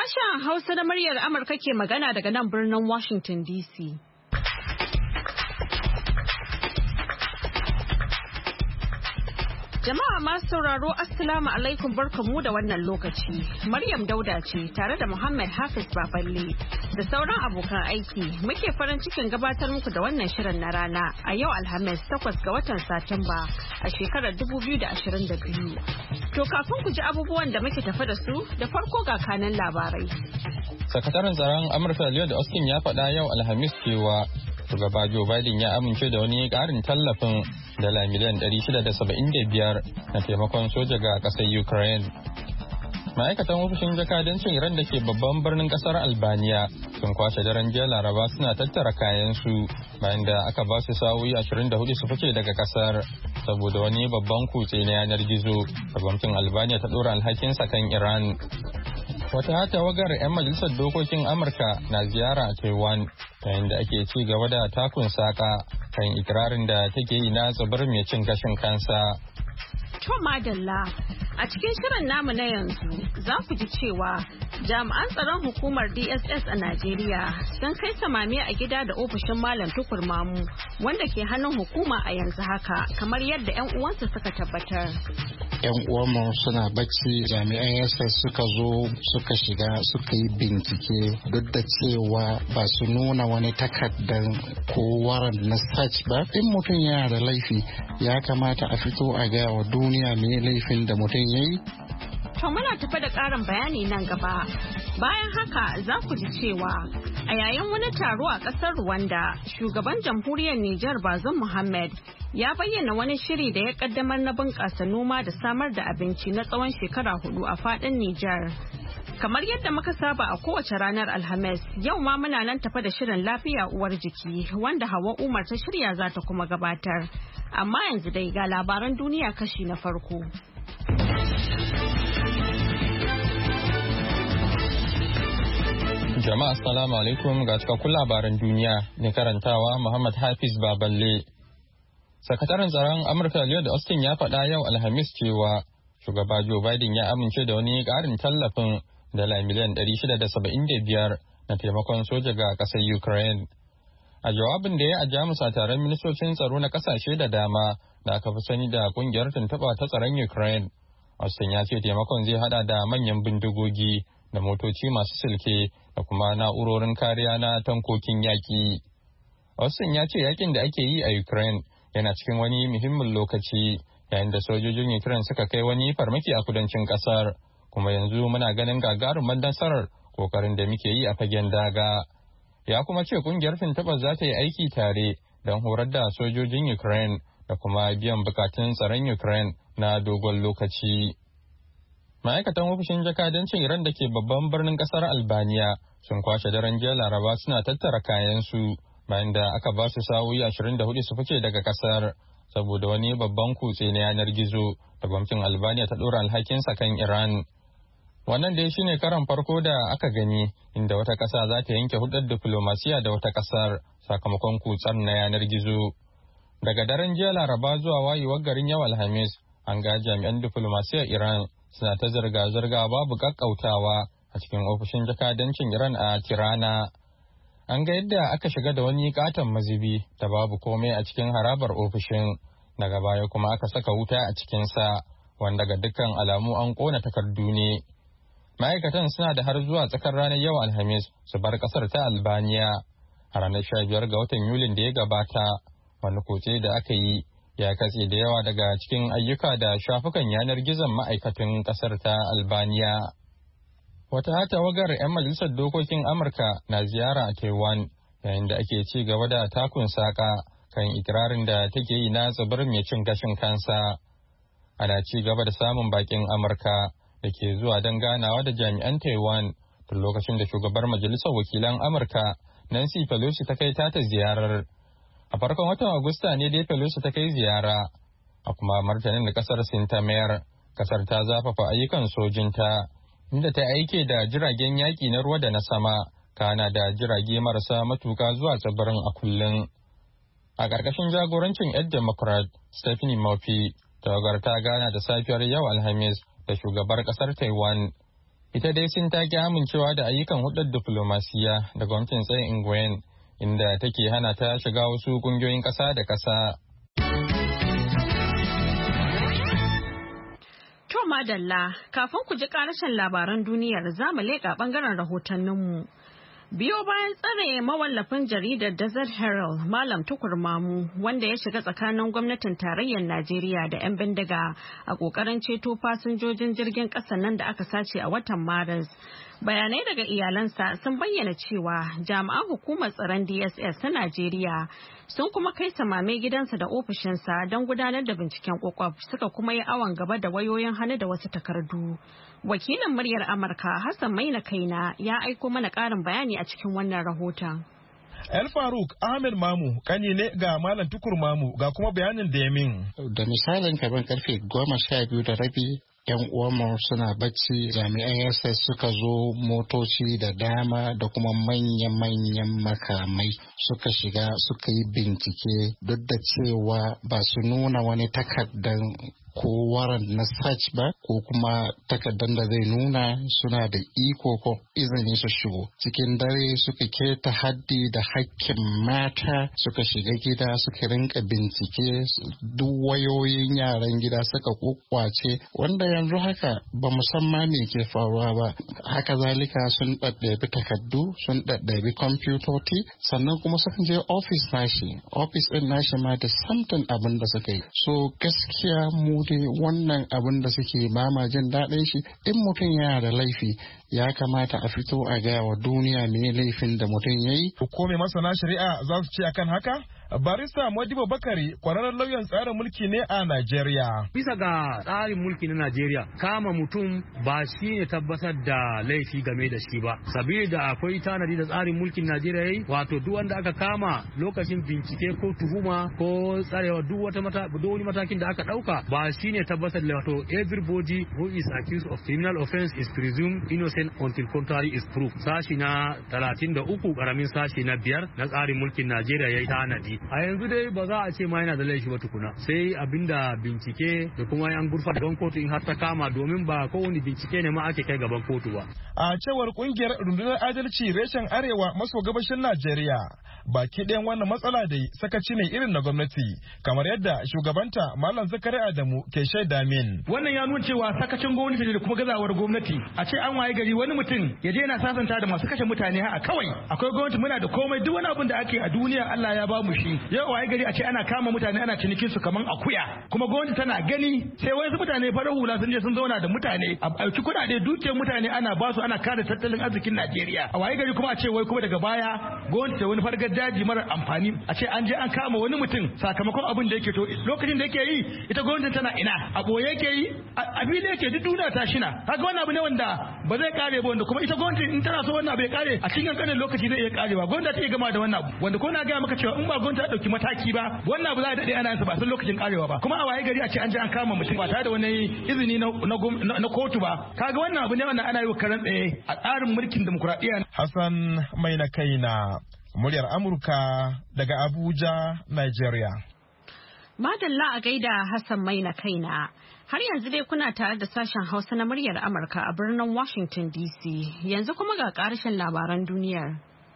Sashen Hausa na muryar Amurka ke magana daga nan birnin Washington DC. Jama'a masu sauraro Assalamu alaikum barkamu da wannan lokaci. Maryam Dauda ce tare da Muhammad Hafiz Baballe da sauran abokan aiki muke farin cikin gabatar muku da wannan shirin na rana a yau Alhamis 8 ga watan Satumba a shekarar 2022. To kafin ku ji abubuwan da muke tafa da su da farko ga kanan labarai. Sakataren tsaron Amurka Lloyd Austin ya faɗa yau Alhamis cewa shugaba Joe Biden ya amince da wani ƙarin tallafin dala miliyan 675 na taimakon soja ga ƙasar Ukraine. Ma'aikatan ofishin jakadancin Iran da ke babban birnin ƙasar Albania sun kwashe daren jiya Laraba suna tattara kayansu bayan da aka ba su sa'o'i 24 su fice daga ƙasar saboda wani babban kutse na yanar gizo da gwamnatin Albania ta ɗora alhakinsa kan Iran. Wata tawagar 'yan majalisar dokokin Amurka na ziyara a Taiwan yayin da ake ci gaba da takun saka kan ikirarin da take yi na tsibirin mai cin gashin kansa. To madalla, a cikin shirin namu na yanzu za ku ji cewa jami'an tsaron hukumar DSS a Najeriya sun kai samame a gida da ofishin Malam Tukur Mamu wanda ke hannun hukuma a yanzu haka kamar yadda 'yan uwansa suka tabbatar. 'Yan uwanmu suna bacci jami'an SS suka zo suka shiga suka yi bincike duk da cewa ba su nuna wani takardar ko waran na search ba. In mutum yana da laifi ya kamata a fito a gaya wa duniya me laifin da mutum ya yi. To muna tafi da ƙarin bayani nan gaba. Bayan haka za ku ji cewa a yayin wani taro a ƙasar Rwanda, shugaban jamhuriyar Nijar Bazoum Mohammed ya bayyana wani shiri da ya kaddamar na bunƙasa noma da samar da abinci na tsawon shekara 4 a faɗin Nijar. Kamar yadda muka saba a kowace ranar Alhamis, yau ma muna nan tafa da shirin lafiya uwar jiki wanda Hauwa Umar ta shirya za ta kuma gabatar. Amma yanzu dai ga labaran duniya kashi na farko. Jama'a assalamu alaikum ga cikakkun labaran duniya ne karantawa Muhammad Hafiz Baballe. Sakataren tsaron Amurka Lloyd Austin ya faɗa yau Alhamis cewa shugaba Joe Biden ya amince da wani ƙarin tallafin dala miliyan 675 na taimakon soja ga ƙasar Ukraine. A jawabin da ya a Jamus a taron ministocin tsaro na ƙasashe da dama da aka fi sani da ƙungiyar tuntuɓa ta tsaron Ukraine, Austin ya ce taimakon zai hada da manyan bindigogi da motoci masu silke da kuma na'urorin kariya na tankokin yaƙi. Austin ya ce yakin da ake yi a Ukraine yana cikin wani muhimmin lokaci yayin da sojojin Ukraine suka kai wani farmaki a kudancin kasar, kuma yanzu muna ganin gagarumar nasarar kokarin da muke yi a fagen daga. Ya kuma ce kungiyar tuntuɓar za ta yi aiki tare don horar da sojojin Ukraine da kuma biyan bukatun tsaron Ukraine na dogon lokaci. Ma'aikatan ofishin jakadancin Iran da ke babban birnin kasar Albania sun kwashe daren jiya Laraba suna tattara kayansu bayan da aka ba su sa'o'i 24 su fice daga kasar saboda wani babban kutse na yanar gizo da gwamnatin Albania ta ɗora alhakinsa kan Iran. Wannan dai shine karan farko da aka gani inda wata ƙasa za ta yanke hulɗar diflomasiya da wata ƙasar sakamakon kutsar na yanar gizo. Daga daren jiya Laraba zuwa wayewar garin yau Alhamis, an ga jami'an diflomasiyar Iran suna ta zirga-zirga babu kakkautawa a cikin ofishin jakadancin Iran a Tirana. An ga yadda aka shiga da wani katon mazubi da babu komai a cikin harabar ofishin, daga baya kuma aka saka wuta a cikinsa, wanda ga dukkan alamu an kona takardu ne. Ma'aikatan suna da har zuwa tsakar ranar yau Alhamis su bar kasar ta Albania. A ranar 15 ga watan Yulin da ya gabata, wani kutse da aka yi ya katse da yawa daga cikin ayyuka da shafukan yanar gizon ma'aikatan kasar ta Albania. Wata tawagar 'yan majalisar dokokin Amurka na ziyara a Taiwan yayin da ake ci gaba da takun saka kan ikirarin da take yi na tsibirin mai cin gashin kansa. Ana ci gaba da samun bakin Amurka da ke zuwa don ganawa da jami'an Taiwan tun lokacin da shugabar majalisar wakilan Amurka Nancy Pelosi ta kai ta ziyarar. A farkon watan Agusta ne dai Pelosi ta kai ziyara, a kuma martanin da kasar Sin ta mayar, kasar ta zafafa ayyukan sojinta, inda ta aike da jiragen yaƙi na ruwa da na sama, kana da jirage marasa matuka zuwa tsibirin a kullum. A ƙarƙashin jagorancin 'yan Democrat Stephanie Murphy, tawagar ta gana da safiyar yau Alhamis da shugabar ƙasar Taiwan. Ita dai Sin ta ki amincewa da ayyukan hudar diflomasiya da gwamnatin tsayin Nguyen, inda take hana ta shiga wasu kungiyoyin ƙasa da ƙasa. To madalla, kafin ku ji ƙarashin labaran duniyar za mu leƙa ɓangaren rahotanninmu. Biyo bayan tsare mawallafin jaridar Desert Herald Malam Tukur Mamu wanda ya shiga tsakanin gwamnatin tarayyar Najeriya da 'yan bindiga a ƙoƙarin ceto fasinjojin jirgin ƙasa nan da aka sace a watan Maris. Bayanai daga iyalansa sun bayyana cewa jami'an hukumar tsaron DSS ta Najeriya sun kuma kai samame gidansa da ofishinsa don gudanar da binciken kwakwaf suka kuma yi awon gaba da wayoyin hannu da wasu takardu. Wakilin muryar Amurka Hassan Maina Kaina ya aiko mana ƙarin bayani a cikin wannan rahoton. El Faruk Ahmed Mamu kani ne ga Malam Tukur Mamu ga kuma bayanin da ya min. Da misalin kaban karfe 12:30 'yan uwanmu suna bacci, jami'an SS suka zo, motoci da dama da kuma manya-manyan makamai suka shiga suka yi bincike, duk da cewa ba su nuna wani takardar ko waran na search ba ko kuma takardar da zai nuna suna da iko ko izini su shigo. Cikin dare suka keta haddi da hakkin mata, suka shiga gida suka rinka bincike, duk wayoyin yaran gida suka kukwace, wanda yanzu haka ba musamman me ke faruwa ba. Haka zalika sun ɗaɗɗabi takardu, sun ɗaɗɗabi kwamfutoci, sannan kuma suka je ofis ɗin nashi ma da samtin abin da suka yi. So gaskiya mu wannan abin da suke ba ma jin daɗin shi. In mutum yana da laifi ya kamata a fito a gaya wa duniya me laifin da mutum ya yi. Ko me masana shari'a za su ce akan haka? Barista Modibo Bakari kwararren lauyan tsarin mulki ne a Najeriya. Bisa ga tsarin mulki na Najeriya, kama mutum ba shi ne tabbatar da laifi game da shi ba. Sabili da akwai tanadi da tsarin mulkin Najeriya yayi, wato duk wanda aka kama lokacin bincike ko tuhuma ko tsarewa duk wani matakin da aka dauka ba shi ne tabbatar da, wato everybody who is accused of criminal offense is presumed innocent until contrary is proved. Sashi na 33 karamin sashi na 5 na tsarin mulkin Najeriya yayi tanadi. A yanzu dai ba za a ce ma yana da laifi ba tukuna, sai abinda bincike da kuma an gurfa gaban kotu in har ta kama, domin ba kowane bincike ne ma ake kai gaban kotu ba. A cewar kungiyar rundunar adalci reshen arewa maso gabashin Najeriya, baki ɗayan wannan matsala dai sakaci ne irin na gwamnati, kamar yadda shugabanta Malam Zakari Adamu ke shaida min. Wannan ya nuna cewa sakacin gwamnati ne da kuma gazawar gwamnati. A ce an waye gari wani mutum ya je yana sasanta da masu kashe mutane a kawai. Akwai gwamnati, muna da komai, duk wani abin da ake a duniya Allah ya ba mu shi. Yau waye gari a ce ana kama mutane ana cinikin su kaman akuya, kuma gwamnati tana gani sai wasu mutane farar hula sun je sun zauna da mutane a ɗauki kuɗaɗe dukiyar mutane ana ba su, ana kare tattalin arzikin Najeriya. A waye gari kuma a ce wai kuma daga baya gwamnati da wani fargar daji mara amfani a ce an je an kama wani mutum sakamakon abin da yake, to lokacin da yake yi ita gwamnati tana ina, a boye yake yi, a fili yake, duk duniya ta shina. Kaga wannan abu ne wanda ba zai kare ba, wanda kuma ita gwamnati in tana so wannan abu ya kare a cikin kanin lokaci zai iya karewa. Gwamnati ta iya gama da wannan abu, wanda ko na ga maka cewa in ba gwamnati ta dauki mataki ba wannan abu za a dade ana yin sa ba san lokacin karewa ba, kuma a waye gari a ce an je an kama mutum ba tare da wani izini na kotu ba. Kaga wannan abu ne wannan ana yi wa karan tsaye a tsarin mulkin demokuraɗiyya. Hassan Maina Kaina, muryar Amurka daga Abuja, Nigeria. Madalla a gaida Hassan Maina Kaina. Har yanzu dai kuna tare da sashen Hausa na muryar Amurka a birnin Washington DC. Yanzu kuma ga ƙarshen labaran duniyar.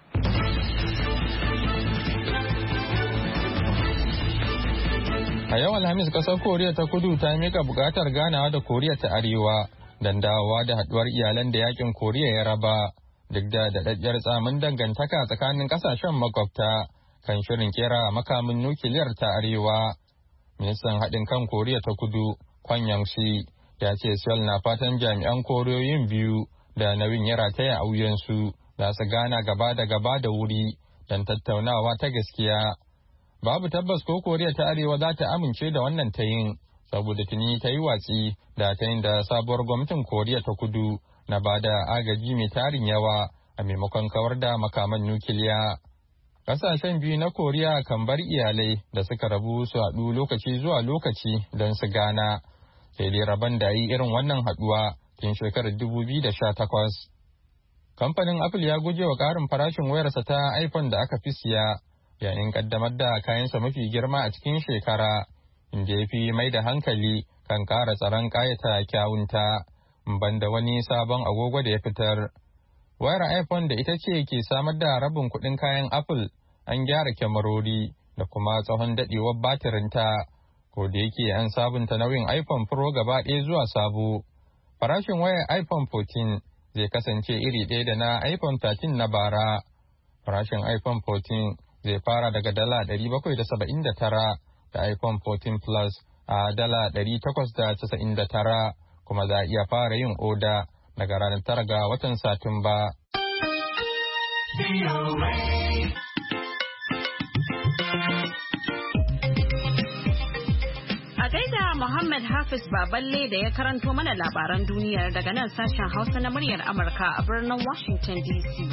A yau Alhamis kasar Koriya ta Kudu ta mika bukatar ganawa da Koriya ta Arewa don dawowa da haduwar iyalan da yakin Koriya ya raba, duk da daɗaɗɗiyar tsamin dangantaka tsakanin ƙasashen makwabta kan shirin kera makamin nukiliyar ta Arewa. Ministan haɗin kan Koriya ta Kudu, Kwon Yong-shi, ya ce Seoul na fatan jami'an Koriyoyin biyu da nauyin ya rataya a wuyansu za su gana gaba da gaba da wuri don tattaunawa ta gaskiya. Babu tabbas ko Koriya ta Arewa za ta amince da wannan tayin, saboda tuni ta yi watsi da tayin da sabuwar gwamnatin Koriya ta Kudu na ba da agaji mai tarin yawa a maimakon kawar da makaman nukiliya. Ƙasashen biyu na Koriya kan bar iyalai da suka rabu su haɗu lokaci zuwa lokaci don su gana, sai dai rabon da yi irin wannan haɗuwa tun shekarar 2018. Kamfanin Apple ya guje wa ƙarin farashin wayarsa ta iPhone da aka fi siya, yayin kaddamar da kayansa mafi girma a cikin shekara, inda ya fi mai da hankali kan ƙara tsaron ƙayata kyawunta, banda wani sabon agogo da ya fitar. Wayar iPhone da ita ce ke samar da rabin kuɗin kayan Apple an gyara kyamarori da kuma tsawon daɗewar batirinta, ko da yake an sabunta nauyin iPhone Pro gaba ɗaya zuwa sabo. Farashin wayar iPhone 14 zai kasance iri ɗaya da na iPhone 13 na bara. Farashin iPhone 14 zai fara daga $779 da iPhone 14 Plus a $899, kuma za a iya fara yin oda daga ranar 9 ga watan Satumba. A gaida Muhammad Hafiz Baballe da ya karanto mana labaran duniyar daga nan sashen Hausa na muryar Amurka a birnin Washington DC.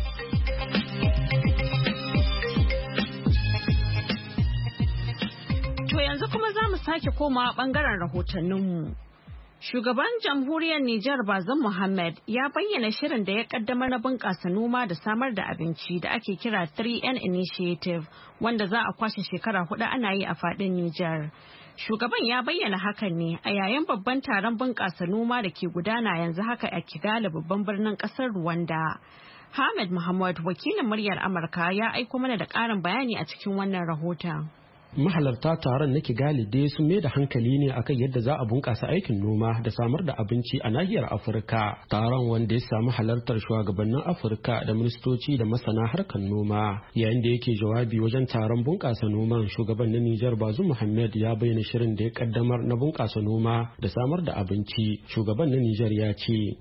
To yanzu kuma za mu sake komawa bangaren rahotanninmu. Shugaban jamhuriyar Nijar Bazum Muhammad ya bayyana shirin da ya kaddamar na bunƙasa noma da samar da abinci da ake kira 3N Initiative, wanda za a kwashe shekara 4 ana yi a faɗin Nijar. Shugaban ya bayyana hakan ne a yayin babban taron bunƙasa noma da ke gudana yanzu haka a Kigali, babban birnin ƙasar Rwanda. Hamid Muhammad, wakilin muryar Amurka, ya aiko mana da ƙarin bayani a cikin wannan rahoton. Mahalarta taron na Kigali dai sun mai da hankali ne akan yadda za a bunƙasa aikin noma da samar da abinci a nahiyar Afirka. Taron wanda ya samu halartar shugabannin Afirka da ministoci da masana harkar noma. Yayin da yake jawabi wajen taron bunƙasa noman, shugaban na Nijar Bazum Muhammad ya bayyana shirin da ya kaddamar na bunƙasa noma da samar da abinci. Shugaban na Nijar ya ce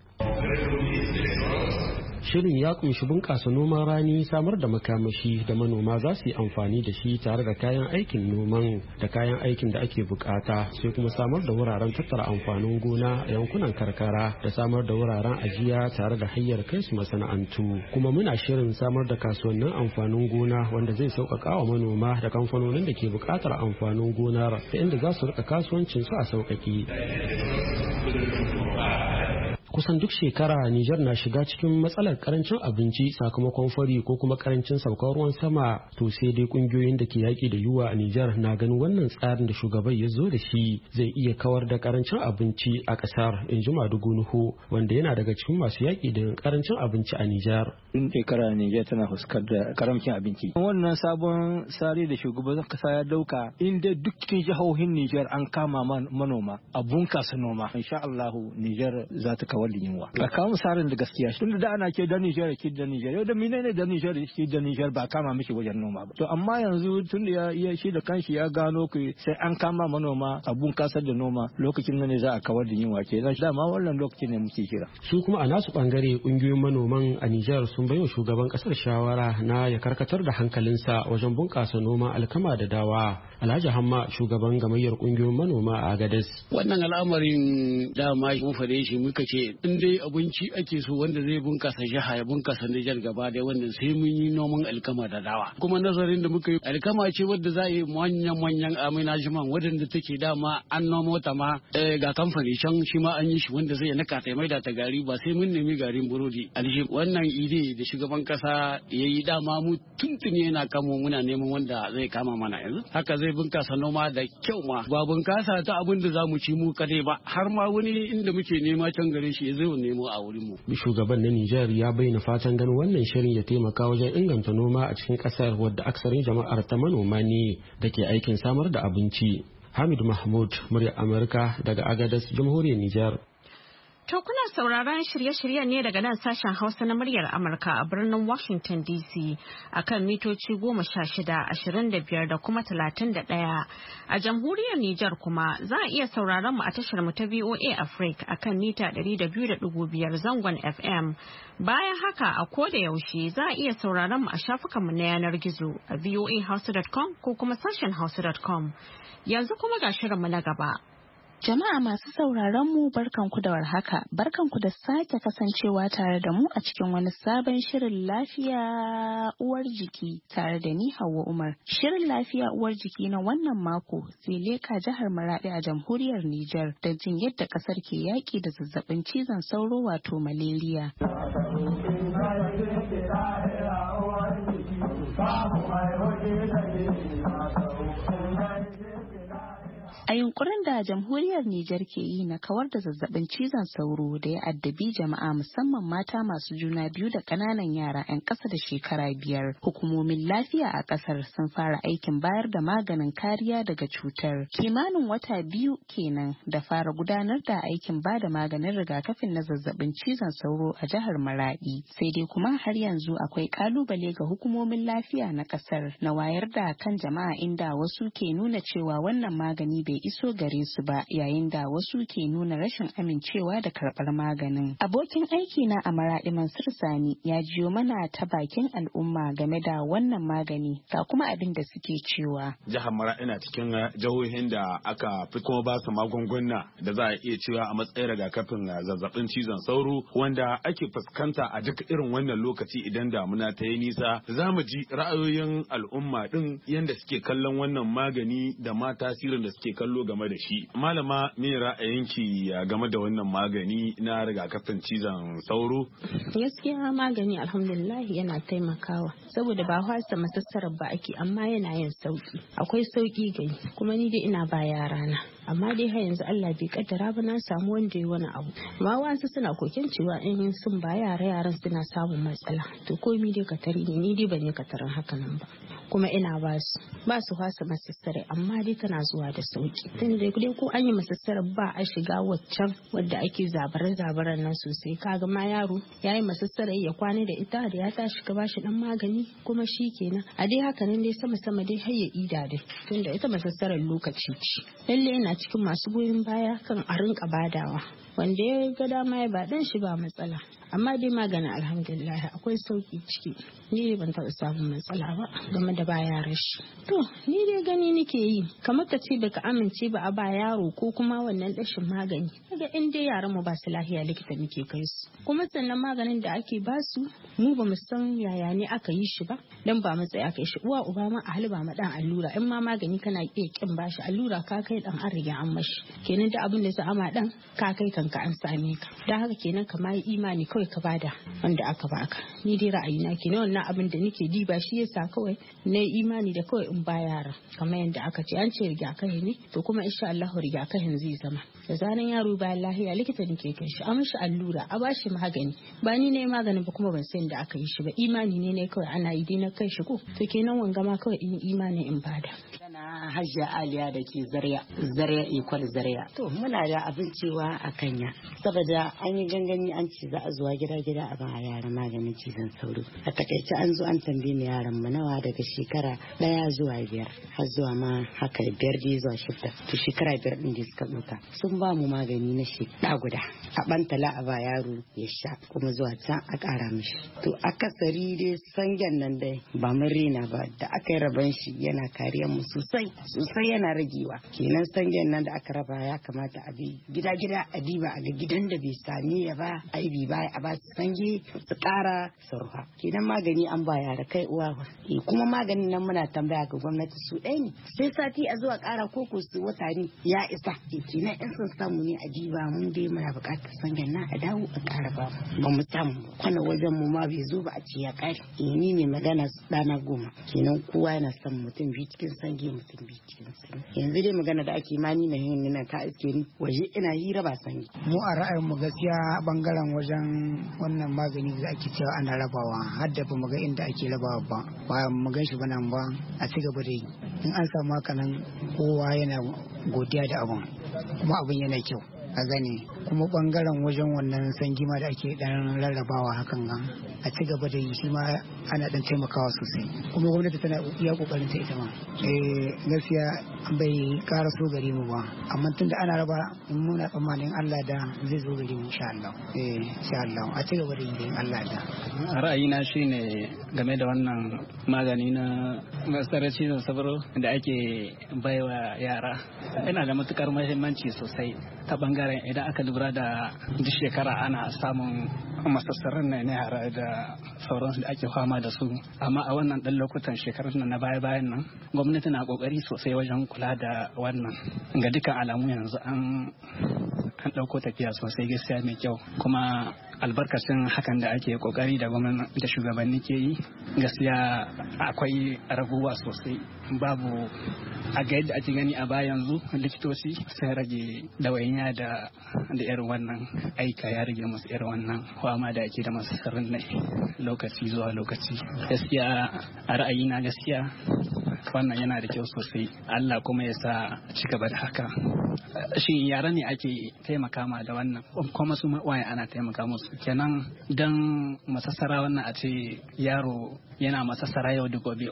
shirin ya kunshi bunƙasa noman rani, samar da makamashi da manoma za su yi amfani da shi tare da kayan aikin noman da kayan aikin da ake bukata, sai kuma samar da wuraren tattara amfanin gona a yankunan karkara da samar da wuraren ajiya tare da hanyar kai su masana'antu. Kuma muna shirin samar da kasuwannin amfanin gona wanda zai sauƙaƙa wa manoma da kamfanonin da ke buƙatar amfanin gonar da inda za su rika kasuwancin su a sauƙaƙe. Kusan duk shekara Nijar na shiga cikin matsalar karancin abinci sakamakon fari ko kuma karancin saukar ruwan sama, to sai dai kungiyoyin da ke yaƙi da yunwa a Nijar na ganin wannan tsarin da shugaban ya zo da shi zai iya kawar da karancin abinci a ƙasar, in ji Madugu Nuhu, wanda yana daga cikin masu yaƙi da karancin abinci a Nijar. In shekara Nijar tana fuskar da karancin abinci. Wannan sabon tsari da shugaban kasa ya dauka, inda duk cikin jihohin Nijar an kama manoma a bunkasa noma, insha Allahu Nijar za ta kawar da yunwa. A kawo tsarin da gaskiya, tunda da ana ke da Nijar ke da Nijar, yau da menene da Nijar ke da Nijar ba kama mishi wajen noma ba. To amma yanzu tun da ya shi da kanshi ya gano ku sai an kama manoma a bunkasar da noma, lokacin nan ne za a kawar da yunwa ke. Dama wannan lokacin ne muke kira. Su kuma a nasu bangare kungiyoyin manoman a Nijar sun bayo shugaban kasar shawara na ya karkatar da hankalinsa wajen bunkasa noma alkama da dawa. Alhaji Hamma, shugaban gamayyar kungiyoyin manoma a Agadez. Wannan al'amarin dama mun fade shi muka ce in dai abinci ake so wanda zai bunkasa jiha ya bunkasa Nijar gaba da wannan sai mun yi noman alkama da dawa. Kuma nazarin da muka yi, alkama ce wadda za a yi manyan aminajiman wadanda take dama an nomo ta ma ga kamfani can shi ma an yi shi wanda zai nika ta mai da ta gari, ba sai mun nemi garin burodi. Alshi wannan ide da shugaban kasa yayi dama mu tuntuni yana kamo muna neman wanda zai kama mana yanzu. Haka zai bunkasa noma da kyau ma, ba bunkasa ta abin da za mu ci mu kadai ba, har ma wani inda muke nema can gare shi zai nemo a wurin mu. Shugaban na Nijar ya bayyana fatan ganin wannan shirin ya taimaka wajen inganta noma a cikin kasar wadda aksarin jama'ar ta manoma ne da ke aikin samar da abinci. Hamid Mahmud, murya Amurka daga Agadez, Jamhuriyar Nijar. To kuna sauraron shirye-shiryen ne daga nan sashen Hausa na muryar Amurka a birnin Washington DC akan mitoci 16, 25 da kuma 31. A jamhuriyar Nijar kuma za a iya sauraron mu a tashar mu ta VOA Africa akan mita 200.5 zangon FM. Bayan haka a koda yaushe za a iya sauraron mu a shafukan mu na yanar gizo a voahausa.com ko kuma sashen hausa.com. Yanzu kuma ga shirin mu na gaba. Jama'a masu sauraron mu barkanku da warhaka, barkanku da sake kasancewa tare da mu a cikin wani sabon shirin lafiya uwar jiki tare da ni Hauwa Umar. Shirin lafiya uwar jiki na wannan mako zai leka jihar Maradi a jamhuriyar Nijar don jin yadda kasar ke yaki da zazzabin cizon sauro wato malaria. A yunkurin da jamhuriyar Nijar ke yi na kawar da zazzabin cizon sauro da ya addabi jama'a musamman mata masu juna biyu da ƙananan yara 'yan ƙasa da shekara 5, hukumomin lafiya a ƙasar sun fara aikin bayar da maganin kariya daga cutar. Kimanin wata 2 kenan da fara gudanar da aikin ba da maganin rigakafin na zazzabin cizon sauro a jihar Maradi. Sai dai kuma har yanzu akwai kalubale ga hukumomin lafiya na ƙasar na wayar da kan jama'a inda wasu ke nuna cewa wannan magani bai iso gare su ba yayin da wasu ke nuna rashin amincewa da karɓar maganin. Abokin aiki na a Maradi Mansur Sani ya jiyo mana ta bakin al'umma game da wannan magani ga kuma abin da suke cewa. Jihar Maradi na cikin jihohin da aka fi kuma ba su magunguna da za a iya cewa a matsayin rigakafin zazzabin cizon sauro wanda ake fuskanta a duk irin wannan lokaci idan damuna ta yi nisa. Za mu ji ra'ayoyin al'umma din yadda suke kallon wannan magani da ma tasirin da suke kallo game da shi. Malama, me ra'ayinki game da wannan magani na rigakafin cizon sauro? Gaskiya magani alhamdulillah yana taimakawa saboda ba wasa masassarar ba ake amma yana yin sauki. Akwai sauki gani kuma ni dai ina ba yarana. Amma dai har yanzu Allah bai kaddara ba na samu wanda ya wani abu. Amma wasu suna koken cewa in sun ba yaran suna samun matsala. To komai dai katari ne ni dai ban yi katarin haka nan ba. Kuma ina ba su fasa masassare amma dai tana zuwa da sauki. Tun da dai ko an yi masassare ba a shiga waccan wadda ake zabaran nan sosai. Kaga ma yaro ya yi masassare ya kwana da ita da ya tashi ka bashi dan magani kuma shi kenan. A dai haka nan dai sama dai har ya ida dai. Tun da ita masassaren lokaci ce. Lalle yana cikin masu goyon baya kan a rinka badawa wanda ya ga dama ya ba dan shi ba matsala amma dai maganin alhamdulillah akwai sauki ciki ni ban taɓa samun matsala ba game da ba yaran shi. To ni dai gani nake yi kamar ka ce baka amince ba a ba yaro ko kuma wannan dashin magani daga in dai yaran mu ba su lafiya likita muke kai su kuma sannan maganin da ake ba su mu ba mu san yaya ne aka yi shi ba dan ba mu tsaya kai shi uwa uba ma a halba ma dan allura in ma magani kana iya kin bashi allura ka kai dan an riga an mashi kenan da abin da za a ma dan ka kai kanka an same ka dan haka kenan ka mai imani kawai ka bada wanda aka baka ni dai ra'ayina kenan wannan abin da nake diba shi yasa kawai na imani da kawai in ba yara kamar yadda aka ce an ce rigakafi ne to kuma insha Allah rigakafin zai zama da zanen yaro bayan lafiya likita ne ke kai shi a mishi allura a bashi magani ba ni ne maganin ba kuma ban san da aka yi shi ba imani ne kawai ana yi dai na kai shi ko to kenan wanga ma kawai in imani in bada. Hajiya Aliya da ke Zaria Ikwal Zaria. To muna da abin cewa a Kanya saboda an yi gangami an ce za a zuwa gida a ba yara maganin cizon sauro. A takaice an zo an tambaye mu yaran mu nawa daga shekara 1 zuwa 5 har zuwa ma haka 5 dai zuwa 6. To shekara 5 din da suka ɗauka sun ba mu magani na shekara guda a bantala a ba yaro ya sha kuma zuwa can a ƙara mishi. To akasari dai sangen nan dai ba mun rena ba da aka yi raban shi yana kariyar mu sosai yana ragewa kenan sangen nan da aka raba ya kamata a bi gida a diba a ga gidan da bai sami ya ba a yi ba a ba su sange su kara sarfa kenan magani an ba yara kai uwa kuma maganin nan muna tambaya ga gwamnati su ɗaya ne sai sati a zuwa kara koko su wata ne ya isa kenan in sun samu ne a diba mun dai muna buƙatar sangen nan a dawo a kara ba mu samu kwana wajen mu ma bai zo ba a ce ya kare ni ne magana ɗana 10 kenan kowa yana son mutum biyu cikin sange mutum biyu cikin sanyi yanzu dai magana da ake mani na yin nan ka iske ni waje ina hira ba sanyi mu a ra'ayin mu gaskiya bangaren wajen wannan magani da ake cewa ana rabawa har da ba mu ga inda ake rabawa ba mu gan shi ba nan ba a ci gaba da yi in an samu haka nan kowa yana godiya da abun kuma abun yana kyau a gane kuma bangaren wajen wannan sangi ma da ake dan rarrabawa hakan ga a ci gaba da yi shi ma ana dan taimakawa sosai kuma gwamnati tana iya kokarin ta ita ma gaskiya bai ƙara so gare mu ba amma tunda ana raba in muna tsammanin Allah da zai zo gare mu insha Allah insha Allah a ci gaba da yi in Allah da ra'ayina shine game da wannan magani na masarar cizon sauro da ake baiwa yara yana da matukar muhimmanci sosai ta bangaren idan aka lura da duk shekara ana samun masassarin na yara da sauransu da ake fama da su amma a wannan dan lokutan shekarun nan na baya-bayan nan gwamnati na kokari sosai wajen kula da wannan ga dukkan alamu yanzu an ɗauko tafiya sosai gaskiya mai kyau, kuma albarkacin hakan da ake kokari da gwamnati da shugabanni ke yi gaskiya akwai raguwa sosai. Babu a ga yadda ake gani a baya yanzu likitoci sai rage ɗawainiya da irin wannan aika, ya rage musu irin wannan kwama da ake da masu sirrin ne lokaci zuwa lokaci. Gaskiya a ra'ayina gaskiya wannan yana da kyau sosai. Allah kuma ya sa ci gaba da haka. Shin yara ne ake taimaka ma da wannan kuma su waye ana taimaka musu kenan dan masassara wannan a ce yaro yana masassara yau da gobe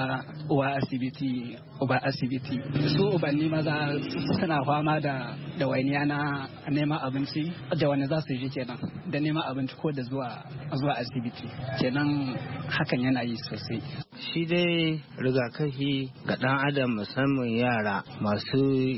uwa asibiti uba asibiti, su ubanni maza suna fama da wainiya na neman abinci da wani za su yi kenan da neman abinci ko da zuwa asibiti, kenan hakan yana yi sosai. Shi dai rigakafi ga ɗan adam musamman yara masu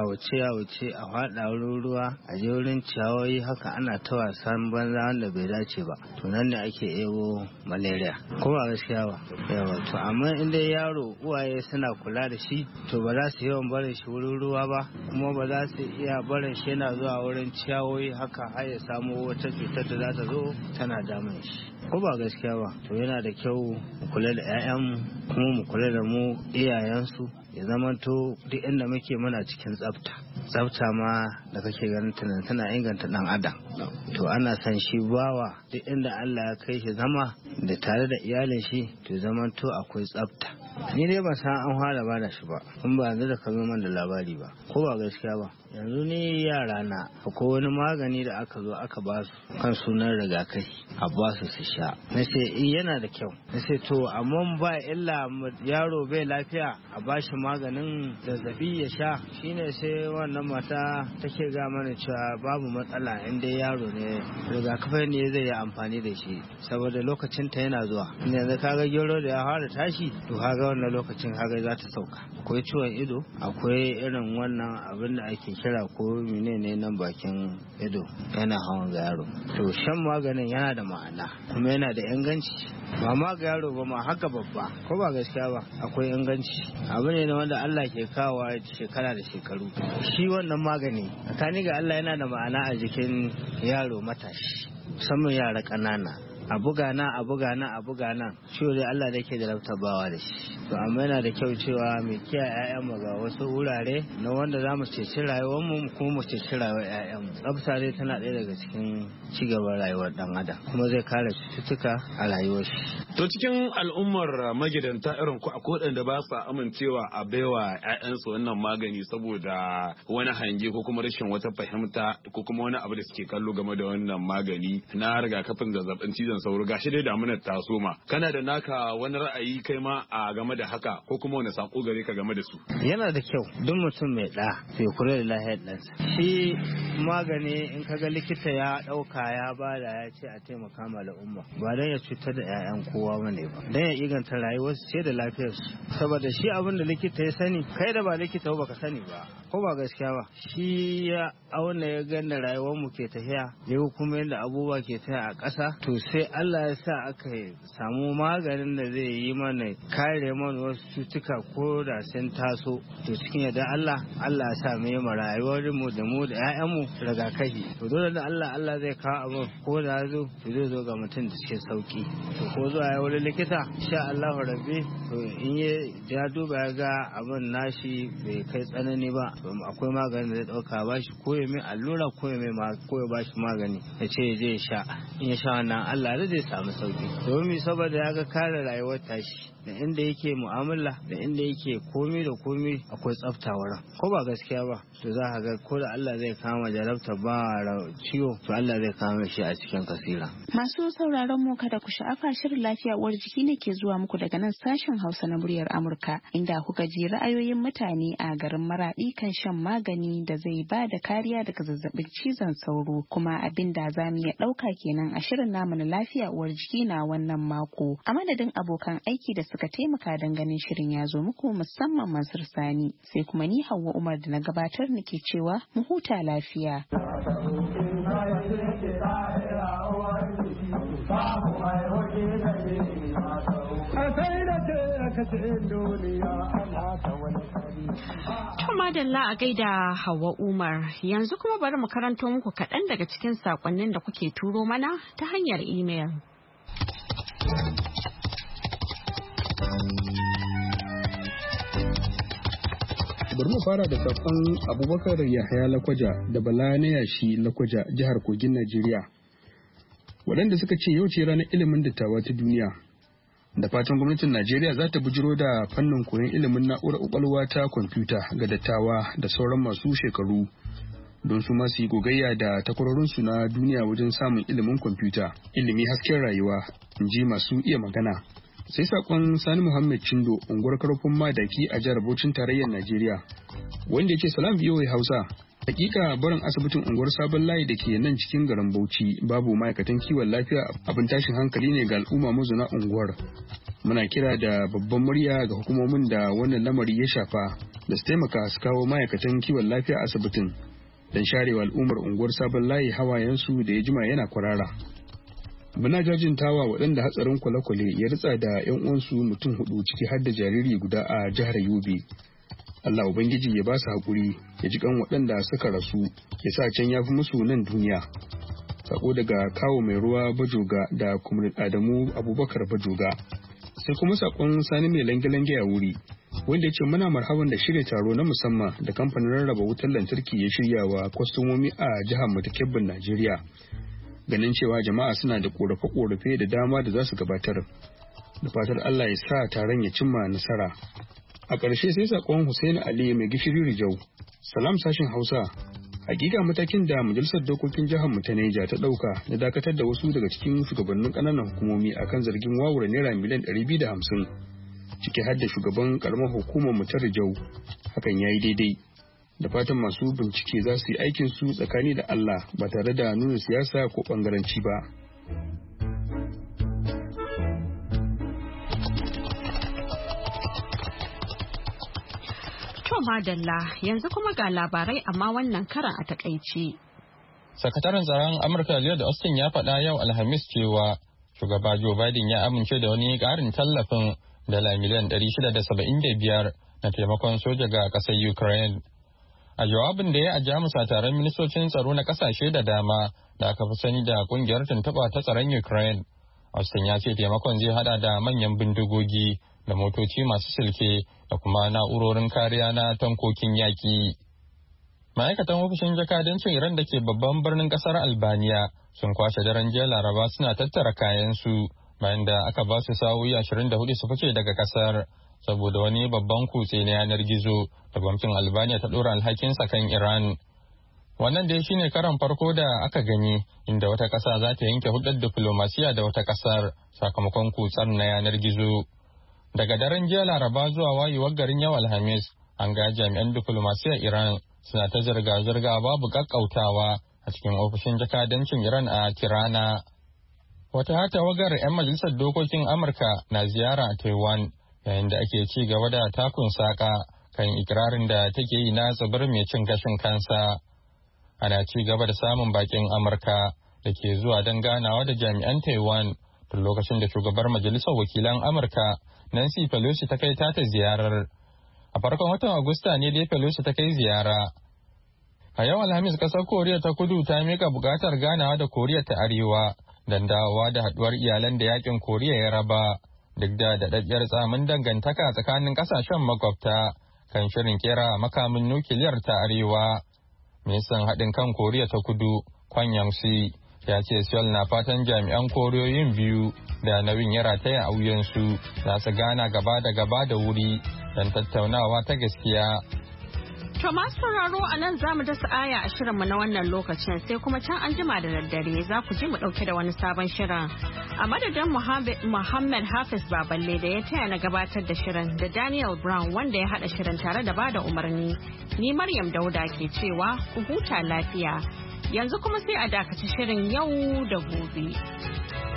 yawace a faɗa wurin ruwa a je wurin ciyawoyi haka ana ta wasan banza wanda bai dace ba, to nan ne ake ebo malaria ko ba gaskiya ba. Yawa to amma in dai yaro uwaye suna kula da shi to ba za su yawan barin shi wurin ruwa ba, kuma ba za su iya barin shi yana zuwa wurin ciyawoyi haka har ya samu wata cutar da za ta zo tana damun shi ko ba gaskiya ba. To yana da kyau mu kula da 'ya'yanmu kuma mu kula da mu iyayensu, ya zamanto duk inda muke muna cikin tsafta ma da kake ganin tana inganta dan adam. To ana san shi bawa duk inda Allah ya kai shi zama da tare da iyalin shi to zamanto akwai tsafta. Ni dai ban san an fara bada shi ba, in ba yanzu da ka zo man da labari ba ko ba gaskiya ba. Yanzu ni yara na akwai wani magani da aka zo aka ba su kan sunan rigakafi a ba su sha, na ce yana da kyau, na ce to amma ba illa yaro bai lafiya a ba shi maganin zazzabi ya sha. Shine sai wannan mata take ga mana cewa babu matsala in dai yaro ne rigakafi ne zai yi amfani da shi saboda lokacin ta yana zuwa. Yanzu kaga gero da ya fara tashi to kaga wannan lokacin kaga za ta sauka. Akwai ciwon ido, akwai irin wannan abin da ake kira ko menene nan bakin ido yana hawan ga yaro. To shan maganin yana da ma'ana kuma yana da inganci, ba ma ga yaro ba ma haka babba ko ba gaskiya ba. Akwai inganci, abu ne wanda Allah ke kawo shekara da shekaru. Shi wannan magani tsakani ga Allah yana da ma'ana a jikin yaro matashi, musamman yara ƙanana. A buga nan ciwo dai Allah da ke da bawa da shi. To amma yana da kyau cewa mai kiyaye 'ya'yanmu ga wasu wurare na wanda za mu ceci rayuwarmu kuma mu ceci rayuwar 'ya'yanmu. Tsafta dai tana ɗaya daga cikin cigaban rayuwar ɗan adam kuma zai kare cututtuka a rayuwar shi. To cikin al'ummar magidanta irin ku akwai waɗanda ba sa amincewa a baiwa 'ya'yansu wannan magani saboda wani hange ko kuma rashin wata fahimta ko kuma wani abu da suke kallo game da wannan magani na rigakafin zazzabin cizon sauro. Gashi dai damunar ta soma, kana da naka wani ra'ayi kai ma a game da haka ko kuma wani sako gare ka game da su? Yana da kyau duk mutum mai sai kula da lafiyar ɗansa. Shi magani in kaga likita ya ɗauka ya bada ya ce a taimaka ma al'umma ba don ya cutar da 'ya'yan kowa bane ba, don ya inganta rayuwarsu ce da lafiyarsu. Saboda shi abin da likita ya sani kai da ba likita ba ka sani ba ko ba gaskiya ba. Shi ya auna ya ganda rayuwar mu ke tafiya yau kuma yadda abubuwa ke tafiya a ƙasa, to sai Allah ya sa aka samu maganin da zai yi mana kare mana wasu cutuka ko da sun taso. To cikin yadda Allah ya sa mu yi rayuwar mu da 'ya'yanmu rigakafi. To dole da Allah zai kawo abu ko da zo to zai zo ga mutum da cikin sauki. To ko zuwa ya wurin likita sha Allah rabbi, to in ya duba ya ga abin nashi bai kai tsanani ba, akwai maganin da zai dauka ba shi ko ya mai allura ko ya ba shi magani ya ce ya je ya sha. In ya sha wannan Allah da zai samu sauki, domin saboda ya ga kare rayuwar tashi da inda yake mu'amala da inda yake komi da komi akwai tsafta wurin ko ba gaskiya ba. To za ka ga ko da Allah zai kama jarabta ba ciwo to Allah zai kama shi a cikin kasira. Masu sauraron mu kada ku sha'afa, shirin lafiya uwar jiki ne ke zuwa muku daga nan sashen Hausa na muryar Amurka, inda kuka ji ra'ayoyin mutane a garin Maradi kan shan magani da zai ba da kariya daga zazzabin cizon sauro, kuma abin da za mu iya ɗauka kenan a shirin namu na lafiya uwar jiki na wannan mako. A madadin abokan aiki da suka taimaka don ganin shirin ya zo muku, musamman Mansur Sani, sai kuma ni Hauwa Umar da na gabatar nake cewa mu huta lafiya. madalla a gaida Hauwa Umar, yanzu kuma bari mu karanto muku kaɗan daga cikin saƙonnin da kuke turo mana ta hanyar imel. Bari mu fara da saƙon Abubakar Yahaya Lakwaja da Bala na Yashi Lakwaja, jihar Kogin, Najeriya, waɗanda suka ce yau ce ranar ilimin dattawa ta duniya. Da fatan gwamnatin Najeriya za ta bujiro da fannin koyon ilimin na'urar ƙwaƙwalwa ta kwamfuta ga dattawa da sauran masu shekaru don su masu yi gogayya da takwarorinsu na duniya wajen samun ilimin kwamfuta. Ilimi hasken rayuwa, in ji masu iya magana. Sai saƙon Sani Muhammad Chindo, unguwar Karfin Madaki a jihar Bauchin tarayyar Najeriya, wanda ya ce salam VOA Hausa. Hakika barin asibitin unguwar Sabon Layi da ke nan cikin garin Bauchi babu ma'aikatan kiwon lafiya abin tashin hankali ne ga al'umma mazauna unguwar. Muna kira da babban murya ga hukumomin da wannan lamari ya shafa da su taimaka su kawo ma'aikatan kiwon lafiya asibitin don sharewa al'ummar unguwar Sabon Layi hawayensu da ya jima yana kwarara. Muna jajintawa waɗanda hatsarin kwale-kwale ya ritsa da 'yan uwansu mutum 4 ciki har da jariri guda a jihar Yobe. Allah Ubangiji ya ba su haƙuri, ya ji kan waɗanda suka rasu, ya sa can ya fi musu nan duniya. Sako daga Kawo Mai Ruwa Bajoga da Kumrin Adamu Abubakar Bajoga. Sai kuma sakon Sani Mai Lange-Lange a wuri, wanda ya ce muna marhaban da shirya taro na musamman da kamfanin rarraba wutar lantarki ya shirya wa kwastomomi a jihar mu ta Kebbin, Najeriya. Ganin cewa jama'a suna da ƙorafe-ƙorafe da dama da za su gabatar. Da fatar Allah ya sa taron ya cimma nasara. A ƙarshe sai sakon Hussein Ali mai gishiri Rijau. Salam sashin Hausa. Hakika matakin da majalisar dokokin jihar mu ta Neja ta ɗauka na dakatar da wasu daga cikin shugabannin ƙananan hukumomi akan zargin wawura naira miliyan 250 ciki har da shugaban karamar hukumar mu ta Rijau, hakan yayi daidai. Da fatan masu bincike za su yi aikin su tsakani da Allah ba tare da nuna siyasa ko bangaranci ba. Madalla, yanzu kuma ga labarai amma wannan karan a takaice. Sakataren tsaron Amurka Lloyd Austin ya faɗa yau Alhamis cewa shugaba Joe Biden ya amince da wani ƙarin tallafin dala miliyan 675 na taimakon soja ga ƙasar Ukraine. A jawabin da ya a Jamus a taron ministocin tsaro na ƙasashe da dama da aka fi sani da ƙungiyar tuntuɓa ta tsaron Ukraine, Austin ya ce taimakon zai hada da manyan bindigogi da motoci masu silke da kuma na'urorin kariya na tankokin yaƙi. Ma'aikatan ofishin jakadancin Iran da ke babban birnin ƙasar Albaniya sun kwashe daren jiya Laraba suna tattara kayansu bayan da aka ba su sa'o'i 24 su fice daga ƙasar saboda wani babban kutse na yanar gizo da gwamnatin Albaniya ta ɗora alhakinsa kan Iran. Wannan dai shine karan farko da aka gani inda wata ƙasa za ta yanke hulɗar diflomasiya da wata ƙasar sakamakon kutsar na yanar gizo. Daga daren jiya Laraba zuwa wayewar garin yau Alhamis, an ga jami'an diflomasiyyar Iran suna ta zirga-zirga babu kakkautawa a cikin ofishin jakadancin Iran a Tirana. Wata tawagar 'yan majalisar dokokin Amurka na ziyara a Taiwan yayin da ake ci gaba da takun saka kan ikirarin da take yi na tsibirin mai cin gashin kansa. Ana ci gaba da samun bakin Amurka da ke zuwa don ganawa da jami'an Taiwan tun lokacin da shugabar majalisar wakilan Amurka Nancy Pelosi ta kai tata ziyarar. A farkon watan Agusta ne dai Pelosi ta kai ziyara. A yau Alhamis kasar Koriya ta Kudu ta mika bukatar ganawa da Koriya ta Arewa don dawowa da haduwar iyalan da yakin Koriya ya raba, duk da daɗaɗɗiyar tsamin dangantaka tsakanin kasashen makwabta kan shirin kera makamin nukiliyar ta Arewa. Ministan haɗin kan Koriya ta Kudu, Kwon Young-si, ya ce Seoul na fatan jami'an Koriyoyin biyu da nauyin ya rataya a wuyansu za su gana gaba da wuri don tattaunawa ta gaskiya. To masu sauraro a nan za mu dasa aya a shirinmu na wannan lokacin sai kuma can an jima da daddare za ku ji mu ɗauke da wani sabon shirin. A madadin Muhammad Hafiz Baballe da ya taya na gabatar da shirin da Daniel Brown wanda ya haɗa shirin tare da bada umarni. Ni Maryam Dauda ke cewa ku huta lafiya. Yanzu kuma sai a dakaci shirin yau da gobe.